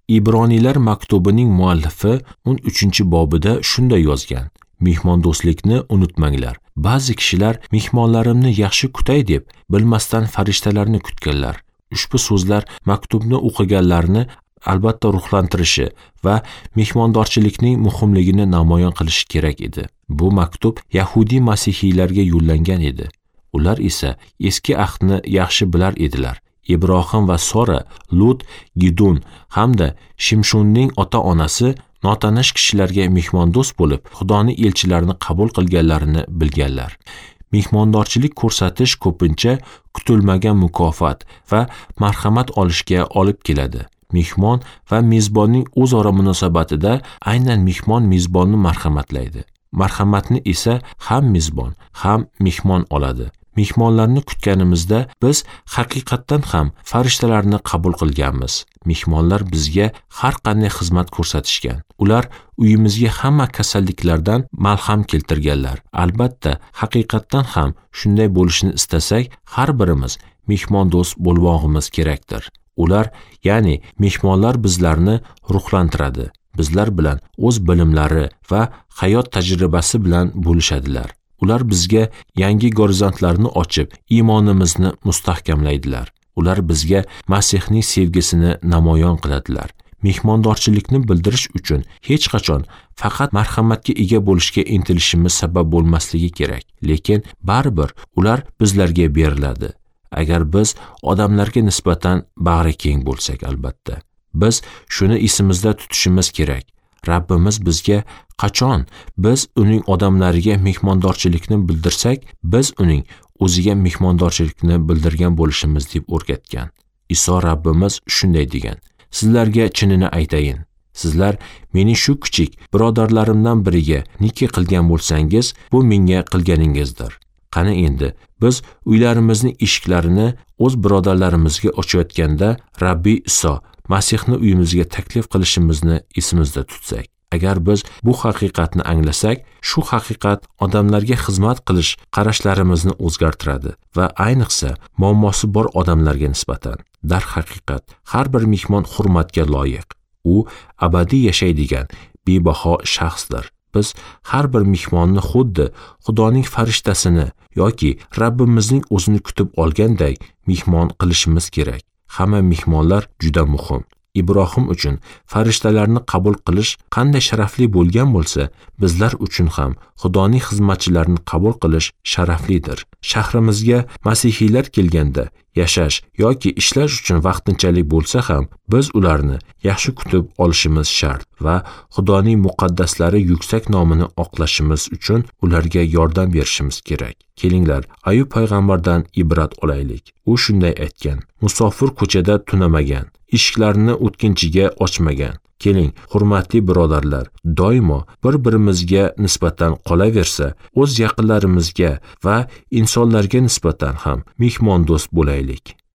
Ibroniylar maktubining muallifi 13-bobida shunday yozgan: Mehmondo'stlikni unutmanglar. Ba'zi kishilar mehmonlarimni yaxshi kutay deb bilmasdan farishtalarni kutganlar. Ushbu so'zlar maktubni o'qiganlarni albatta ruhlantirishi va mehmondorchilikning muhimligini namoyon qilishi kerak edi. Bu maktub Yahudiy masihiylarga yo'llangan edi. Ular esa eski ahdni yaxshi bilar edilar. Ibrohim va Sora, Lut, Gidon hamda Shimshonning ota-onasi notanish kishilarga mehmondo'st bo'lib, Xudoning elchilarini qabul qilganlarini bilganlar. Mehmondorchilik ko'rsatish ko'pincha kutilmagan mukofot va marhamat olishga olib keladi. Mehmon va mezbonning o'zaro munosabatida aynan mehmon mezbonni marhamatlaydi. Marhamatni esa ham mezbon, ham mehmon oladi. Mehmonlarni kutganimizda biz haqiqatdan ham farishtalarni qabul qilganmiz. Mehmonlar bizga har qanday xizmat ko'rsatishgan. Ular uyimizga hamma kasalliklardan malham keltirganlar. Albatta, haqiqatdan ham shunday bo'lishini istasak, har birimiz mehmondo'st bo'lmog'imiz kerakdir. Ular, ya'ni mehmonlar bizlarni ruhlantiradi. Bizlar bilan o'z bilimlari va hayot tajribasi bilan bo'lishadilar. Ular bizga yangi gorizontlarni ochib, iymonimizni mustahkamlaydilar. Ular bizga Masihning sevgisini namoyon qiladilar. Mehmondorchilikni bildirish uchun hech qachon faqat marhamatga ega bo'lishga intilishimiz sabab bo'lmasligi kerak. Lekin baribir ular bizlarga beriladi. Agar biz odamlarga nisbatan bag'ri keng bo'lsak, albatta. Biz shuni esimizda tutishimiz kerak. Rabbimiz bizga qachon biz uning odamlariga mehmondorchilikni bildirsak, biz uning o'ziga mehmondorchilikni bildirgan bo'lishimiz deb o'rgatgan. Iso Rabbimiz shunday degan: Sizlarga chinini aytayin, sizlar mening shu kichik birodarlarimdan biriga niki qilgan bo'lsangiz, bu menga qilganingizdir. Qani endi biz uylarimizning eshiklarini o'z birodarlarimizga ochayotganda Rabbiy Iso Masihni uyimizga taklif qilishimizni esimizda tutsak. Agar biz bu haqiqatni anglasak, shu haqiqat odamlarga xizmat qilish qarashlarimizni o'zgartiradi va ayniqsa muammosi bor odamlarga nisbatan. Darhaqiqat, har bir mehmon hurmatga loyiq. U abadiy yashaydigan bebaho shaxsdir. Biz har bir mehmonni xuddi Xudoning farishtasini yoki Rabbimizning o'zini kutib olganday mehmon qilishimiz kerak. Hamma mehmonlar juda muhim. Ibrohim uchun farishtalarni qabul qilish qanday sharafli bo'lgan bo'lsa, bizlar uchun ham Xudoning xizmatchilarini qabul qilish sharaflidir. Shahrimizga masihiylar kelganda yashash yoki ishlash uchun vaqtinchalik bo'lsa ham, biz ularni yaxshi kutib olishimiz shart va Xudoning muqaddaslari yuksak nomini oqlashimiz uchun ularga yordam berishimiz kerak. Kelinglar, Ayub payg'ambardan ibrat olaylik. U shunday aytgan: Musofir ko'chada tunamagan, eshiklarini o'tkinchiga ochmagan. Keling, hurmatli birodarlar, doimo bir-birimizga nisbatan qolaversa, o'z yaqinlarimizga va insonlarga nisbatan ham mehmondo'st bo'laylik.